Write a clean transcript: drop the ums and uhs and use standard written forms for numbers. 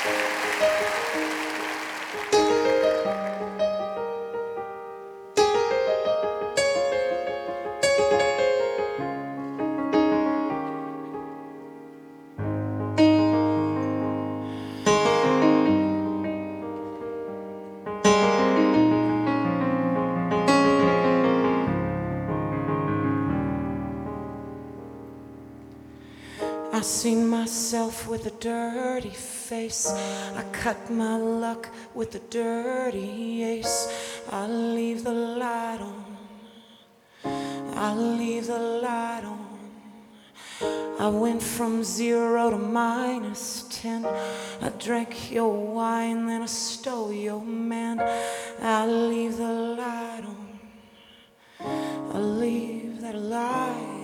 I seen myself with a dirty face. I cut my luck with a dirty ace. I'll leave the light on. I'll leave the light on. I went from 0 to -10. I drank your wine, then I stole your man. I'll leave the light on. I'll leave that light